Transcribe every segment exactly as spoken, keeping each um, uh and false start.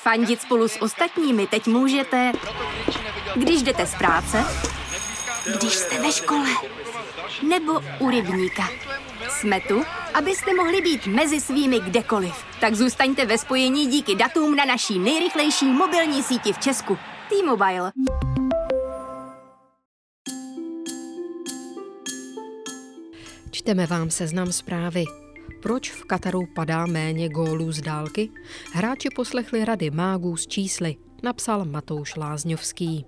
Fandit spolu s ostatními teď můžete, když jdete z práce, když jste ve škole, nebo u rybníka. Jsme tu, abyste mohli být mezi svými kdekoliv. Tak zůstaňte ve spojení díky datům na naší nejrychlejší mobilní síti v Česku. T-Mobile. Čteme vám seznam zprávy. Proč v Kataru padá méně gólů z dálky? Hráči poslechli rady mágů s čísly, napsal Matouš Lázňovský.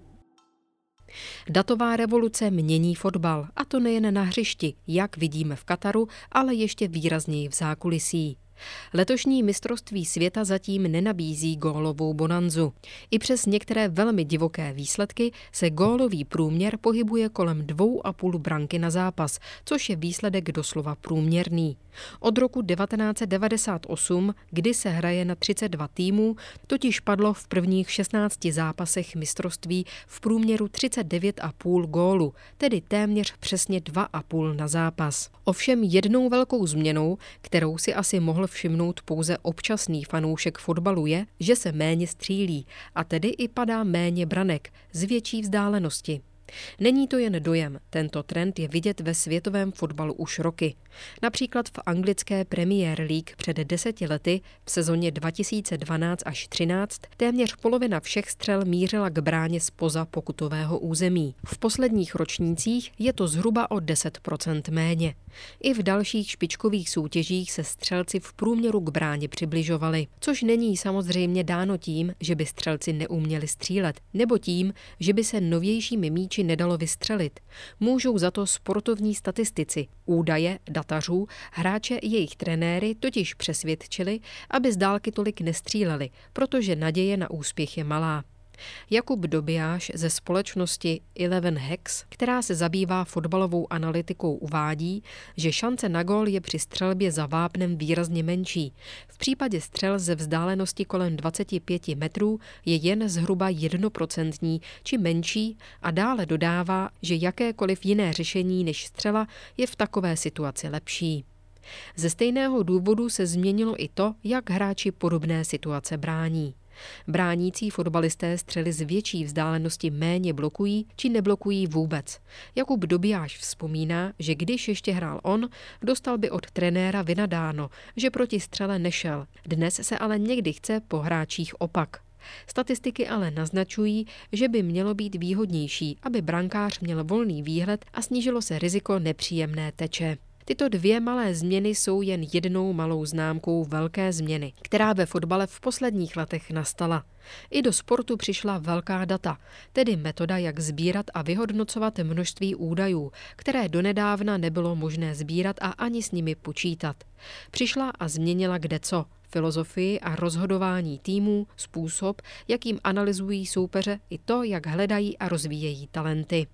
Datová revoluce mění fotbal, a to nejen na hřišti, jak vidíme v Kataru, ale ještě výrazněji v zákulisí. Letošní mistrovství světa zatím nenabízí gólovou bonanzu. I přes některé velmi divoké výsledky se gólový průměr pohybuje kolem dvou a půl branky na zápas, což je výsledek doslova průměrný. Od roku devatenáct set devadesát osm, kdy se hraje na třicet dva týmů, totiž padlo v prvních šestnácti zápasech mistrovství v průměru třicet devět a půl gólu, tedy téměř přesně dva a půl na zápas. Ovšem jednou velkou změnou, kterou si asi mohl všimnout pouze občasný fanoušek fotbalu, je, že se méně střílí, a tedy i padá méně branek z větší vzdálenosti. Není to jen dojem, tento trend je vidět ve světovém fotbalu už roky. Například v anglické Premier League před deseti lety v sezóně dva tisíce dvanáct až třináct téměř polovina všech střel mířila k bráně zpoza pokutového území. V posledních ročnících je to zhruba o deset procent méně. I v dalších špičkových soutěžích se střelci v průměru k bráně přibližovali, což není samozřejmě dáno tím, že by střelci neuměli střílet, nebo tím, že by se novějšími míči nedalo vystřelit. Můžou za to sportovní statistici, údaje datařů, hráče i jejich trenéry totiž přesvědčili, aby z dálky tolik nestříleli, protože naděje na úspěch je malá. Jakub Dobijáš ze společnosti Eleven Hacks, která se zabývá fotbalovou analytikou, uvádí, že šance na gól je při střelbě za vápnem výrazně menší. V případě střel ze vzdálenosti kolem dvacet pět metrů je jen zhruba jednoprocentní či menší a dále dodává, že jakékoliv jiné řešení než střela je v takové situaci lepší. Ze stejného důvodu se změnilo i to, jak hráči podobné situace brání. Bránící fotbalisté střely z větší vzdálenosti méně blokují či neblokují vůbec. Jakub Dobijáš vzpomíná, že když ještě hrál on, dostal by od trenéra vynadáno, že proti střele nešel. Dnes se ale někdy chce po hráčích opak. Statistiky ale naznačují, že by mělo být výhodnější, aby brankář měl volný výhled a snížilo se riziko nepříjemné teče. Tyto dvě malé změny jsou jen jednou malou známkou velké změny, která ve fotbale v posledních letech nastala. I do sportu přišla velká data, tedy metoda, jak sbírat a vyhodnocovat množství údajů, které donedávna nebylo možné sbírat a ani s nimi počítat. Přišla a změnila kdeco, filozofii a rozhodování týmů, způsob, jakým analyzují soupeře i to, jak hledají a rozvíjejí talenty.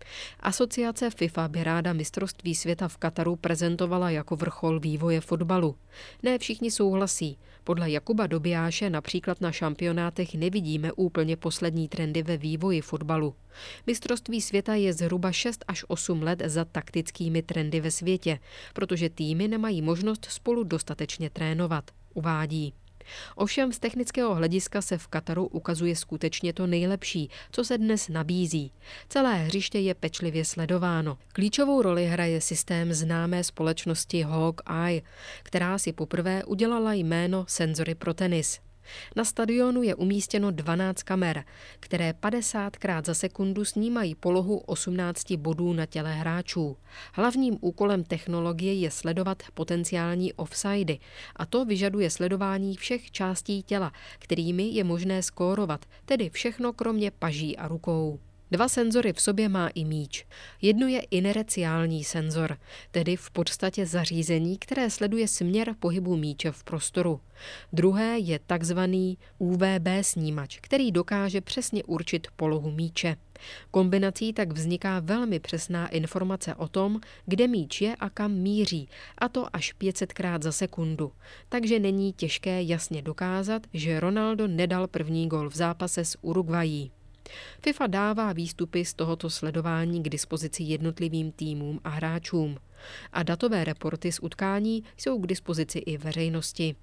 Asociace FIFA by ráda mistrovství světa v Kataru prezentovala jako vrchol vývoje fotbalu. Ne všichni souhlasí. Podle Jakuba Dobijáše například na šampionátech nevidíme úplně poslední trendy ve vývoji fotbalu. Mistrovství světa je zhruba šest až osm let za taktickými trendy ve světě, protože týmy nemají možnost spolu dostatečně trénovat, uvádí. Ovšem z technického hlediska se v Kataru ukazuje skutečně to nejlepší, co se dnes nabízí. Celé hřiště je pečlivě sledováno. Klíčovou roli hraje systém známé společnosti Hawk-Eye, která si poprvé udělala jméno Senzory pro tenis. Na stadionu je umístěno dvanáct kamer, které padesátkrát za sekundu snímají polohu osmnácti bodů na těle hráčů. Hlavním úkolem technologie je sledovat potenciální offsidy, a to vyžaduje sledování všech částí těla, kterými je možné skórovat, tedy všechno kromě paží a rukou. Dva senzory v sobě má i míč. Jedno je inerciální senzor, tedy v podstatě zařízení, které sleduje směr pohybu míče v prostoru. Druhé je takzvaný U V B snímač, který dokáže přesně určit polohu míče. Kombinací tak vzniká velmi přesná informace o tom, kde míč je a kam míří, a to až pět set krát za sekundu. Takže není těžké jasně dokázat, že Ronaldo nedal první gól v zápase s Uruguayí. FIFA dává výstupy z tohoto sledování k dispozici jednotlivým týmům a hráčům. A datové reporty z utkání jsou k dispozici i veřejnosti.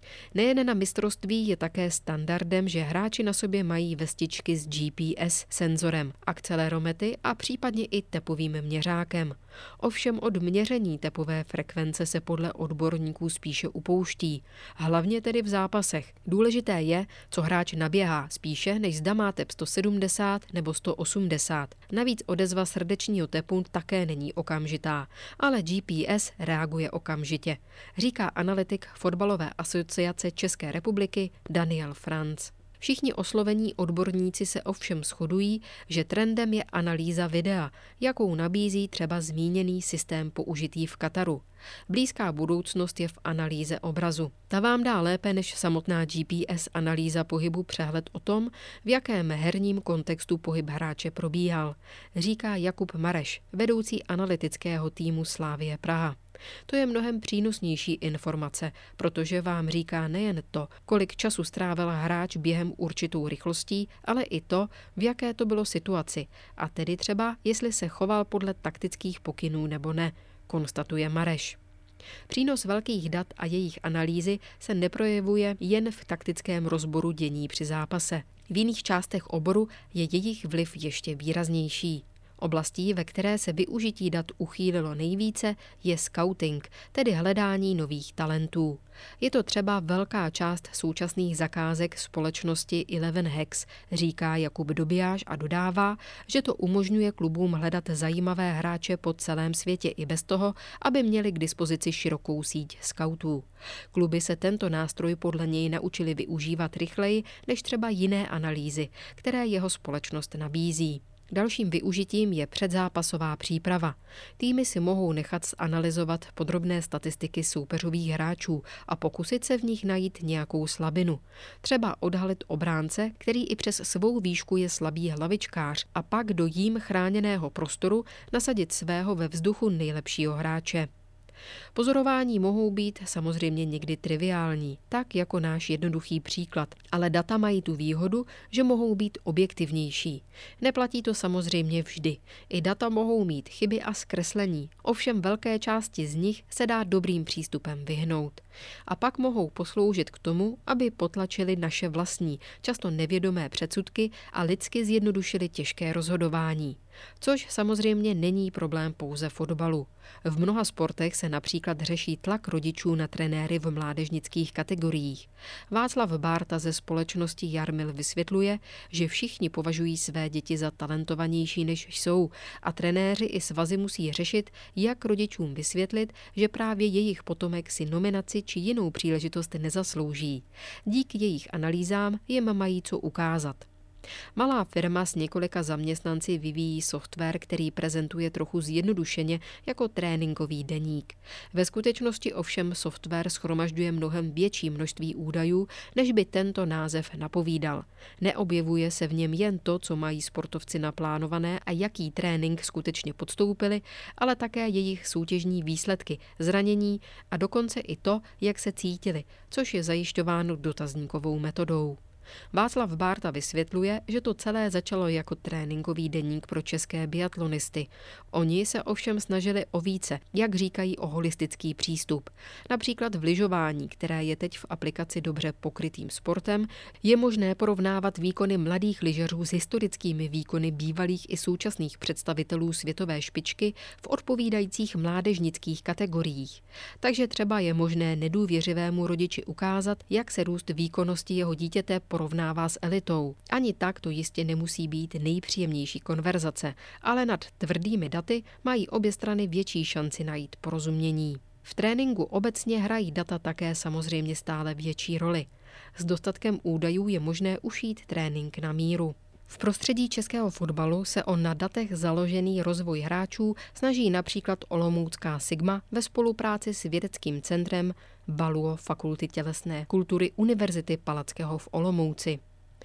Nejen na mistrovství je také standardem, že hráči na sobě mají vestičky s G P S senzorem, akcelerometry a případně i tepovým měřákem. Ovšem od měření tepové frekvence se podle odborníků spíše upouští, hlavně tedy v zápasech. Důležité je, co hráč naběhá, spíše než zda má tep sto sedmdesát nebo sto osmdesát. Navíc odezva srdečního tepu také není okamžitá, ale G P S reaguje okamžitě, říká analytik Fotbalové asociace České republiky Daniel Franz. Všichni oslovení odborníci se ovšem shodují, že trendem je analýza videa, jakou nabízí třeba zmíněný systém použitý v Kataru. Blízká budoucnost je v analýze obrazu. Ta vám dá lépe než samotná G P S analýza pohybu přehled o tom, v jakém herním kontextu pohyb hráče probíhal, říká Jakub Mareš, vedoucí analytického týmu Slavie Praha. To je mnohem přínosnější informace, protože vám říká nejen to, kolik času strávil hráč během určitou rychlostí, ale i to, v jaké to bylo situaci, a tedy třeba, jestli se choval podle taktických pokynů nebo ne, konstatuje Mareš. Přínos velkých dat a jejich analýzy se neprojevuje jen v taktickém rozboru dění při zápase. V jiných částech oboru je jejich vliv ještě výraznější. Oblastí, ve které se využití dat uchýlilo nejvíce, je scouting, tedy hledání nových talentů. Je to třeba velká část současných zakázek společnosti Eleven Hex, říká Jakub Dobijáš a dodává, že to umožňuje klubům hledat zajímavé hráče po celém světě i bez toho, aby měli k dispozici širokou síť scoutů. Kluby se tento nástroj podle něj naučili využívat rychleji než třeba jiné analýzy, které jeho společnost nabízí. Dalším využitím je předzápasová příprava. Týmy si mohou nechat zanalyzovat podrobné statistiky soupeřových hráčů a pokusit se v nich najít nějakou slabinu. Třeba odhalit obránce, který i přes svou výšku je slabý hlavičkář, a pak do jím chráněného prostoru nasadit svého ve vzduchu nejlepšího hráče. Pozorování mohou být samozřejmě někdy triviální, tak jako náš jednoduchý příklad, ale data mají tu výhodu, že mohou být objektivnější. Neplatí to samozřejmě vždy. I data mohou mít chyby a zkreslení, ovšem velké části z nich se dá dobrým přístupem vyhnout. A pak mohou posloužit k tomu, aby potlačili naše vlastní, často nevědomé předsudky a lidsky zjednodušili těžké rozhodování. Což samozřejmě není problém pouze fotbalu. V mnoha sportech se například řeší tlak rodičů na trenéry v mládežnických kategoriích. Václav Bárta ze společnosti Jarmil vysvětluje, že všichni považují své děti za talentovanější než jsou a trenéři i svazy musí řešit, jak rodičům vysvětlit, že právě jejich potomek si nominaci či jinou příležitost nezaslouží. Díky jejich analýzám jim mají co ukázat. Malá firma s několika zaměstnanci vyvíjí software, který prezentuje trochu zjednodušeně jako tréninkový deník. Ve skutečnosti ovšem software shromažďuje mnohem větší množství údajů, než by tento název napovídal. Neobjevuje se v něm jen to, co mají sportovci naplánované a jaký trénink skutečně podstoupili, ale také jejich soutěžní výsledky, zranění a dokonce i to, jak se cítili, což je zajišťováno dotazníkovou metodou. Václav Bárta vysvětluje, že to celé začalo jako tréninkový deník pro české biatlonisty. Oni se ovšem snažili o více, jak říkají, o holistický přístup. Například v lyžování, které je teď v aplikaci dobře pokrytým sportem, je možné porovnávat výkony mladých lyžařů s historickými výkony bývalých i současných představitelů světové špičky v odpovídajících mládežnických kategoriích. Takže třeba je možné nedůvěřivému rodiči ukázat, jak se růst výkonnosti jeho dítěte porovnává s elitou. Ani tak to jistě nemusí být nejpříjemnější konverzace, ale nad tvrdými daty mají obě strany větší šanci najít porozumění. V tréninku obecně hrají data také samozřejmě stále větší roli. S dostatkem údajů je možné ušít trénink na míru. V prostředí českého fotbalu se o na datech založený rozvoj hráčů snaží například olomoucká Sigma ve spolupráci s vědeckým centrem Baluo Fakulty tělesné kultury Univerzity Palackého v Olomouci.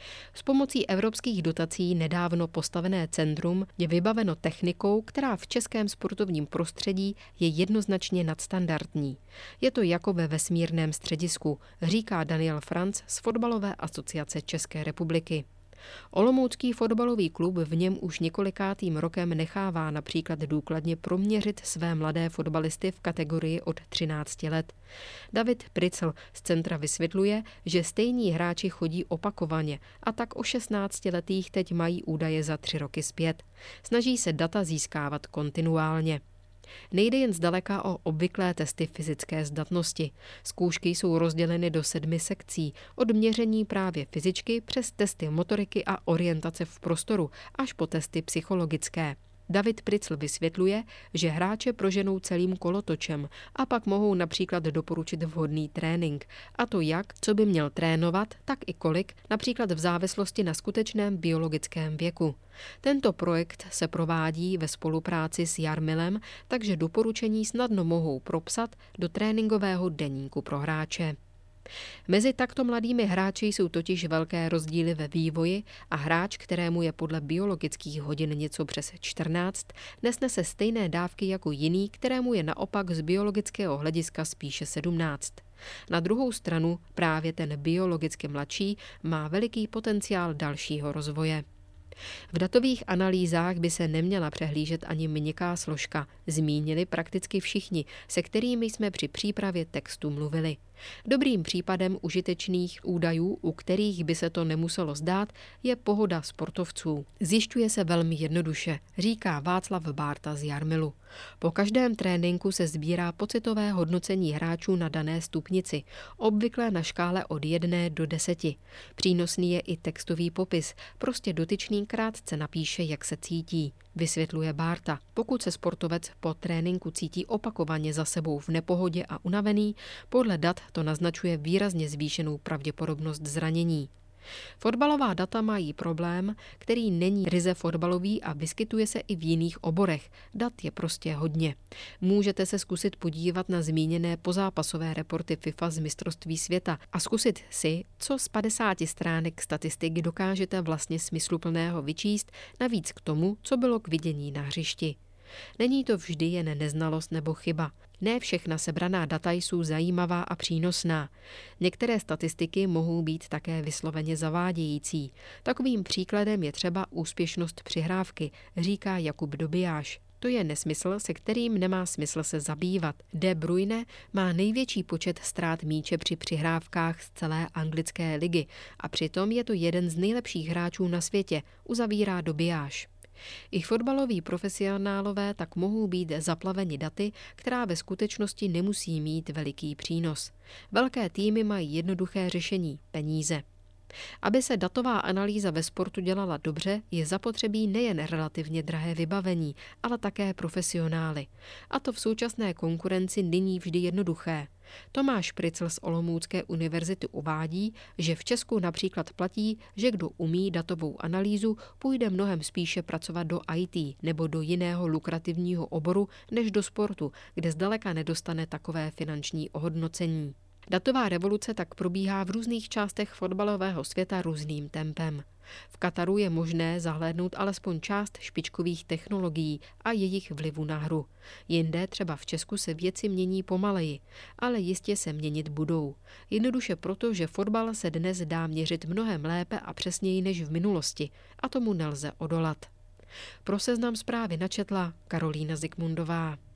S pomocí evropských dotací nedávno postavené centrum je vybaveno technikou, která v českém sportovním prostředí je jednoznačně nadstandardní. Je to jako ve vesmírném středisku, říká Daniel Franz z Fotbalové asociace České republiky. Olomoucký fotbalový klub v něm už několikátým rokem nechává například důkladně proměřit své mladé fotbalisty v kategorii od třinácti let. David Pricl z centra vysvětluje, že stejní hráči chodí opakovaně a tak o šestnáctiletých teď mají údaje za tři roky zpět. Snaží se data získávat kontinuálně. Nejde jen zdaleka o obvyklé testy fyzické zdatnosti. Zkoušky jsou rozděleny do sedmi sekcí, od měření právě fyzičky přes testy motoriky a orientace v prostoru až po testy psychologické. David Pricl vysvětluje, že hráče proženou celým kolotočem a pak mohou například doporučit vhodný trénink. A to jak, co by měl trénovat, tak i kolik, například v závislosti na skutečném biologickém věku. Tento projekt se provádí ve spolupráci s Jarmilem, takže doporučení snadno mohou propsat do tréninkového deníku pro hráče. Mezi takto mladými hráči jsou totiž velké rozdíly ve vývoji a hráč, kterému je podle biologických hodin něco přes čtrnáct, nesnese stejné dávky jako jiný, kterému je naopak z biologického hlediska spíše sedmnáct. Na druhou stranu právě ten biologicky mladší má veliký potenciál dalšího rozvoje. V datových analýzách by se neměla přehlížet ani měkká složka, zmínili prakticky všichni, se kterými jsme při přípravě textu mluvili. Dobrým případem užitečných údajů, u kterých by se to nemuselo zdát, je pohoda sportovců. Zjišťuje se velmi jednoduše, říká Václav Bárta z Jarmilu. Po každém tréninku se sbírá pocitové hodnocení hráčů na dané stupnici, obvykle na škále od jedné do deseti. Přínosný je i textový popis, prostě dotyčný krátce napíše, jak se cítí. Vysvětluje Bárta. Pokud se sportovec po tréninku cítí opakovaně za sebou v nepohodě a unavený, podle dat to naznačuje výrazně zvýšenou pravděpodobnost zranění. Fotbalová data mají problém, který není ryze fotbalový a vyskytuje se i v jiných oborech. Dat je prostě hodně. Můžete se zkusit podívat na zmíněné pozápasové reporty FIFA z mistrovství světa a zkusit si, co z padesáti stránek statistik dokážete vlastně smysluplného vyčíst, navíc k tomu, co bylo k vidění na hřišti. Není to vždy jen neznalost nebo chyba. Ne všechna sebraná data jsou zajímavá a přínosná. Některé statistiky mohou být také vysloveně zavádějící. Takovým příkladem je třeba úspěšnost přihrávky, říká Jakub Dobijáš. To je nesmysl, se kterým nemá smysl se zabývat. De Bruyne má největší počet ztrát míče při přihrávkách z celé anglické ligy a přitom je to jeden z nejlepších hráčů na světě, uzavírá Dobijáš. I fotbaloví profesionálové tak mohou být zaplaveni daty, která ve skutečnosti nemusí mít veliký přínos. Velké týmy mají jednoduché řešení – peníze. Aby se datová analýza ve sportu dělala dobře, je zapotřebí nejen relativně drahé vybavení, ale také profesionály. A to v současné konkurenci není vždy jednoduché. Tomáš Pricl z Olomoucké univerzity uvádí, že v Česku například platí, že kdo umí datovou analýzu, půjde mnohem spíše pracovat do í té nebo do jiného lukrativního oboru než do sportu, kde zdaleka nedostane takové finanční ohodnocení. Datová revoluce tak probíhá v různých částech fotbalového světa různým tempem. V Kataru je možné zahlédnout alespoň část špičkových technologií a jejich vlivu na hru. Jinde, třeba v Česku, se věci mění pomaleji, ale jistě se měnit budou. Jednoduše proto, že fotbal se dnes dá měřit mnohem lépe a přesněji než v minulosti a tomu nelze odolat. Pro Seznam Zprávy načetla Karolína Zikmundová.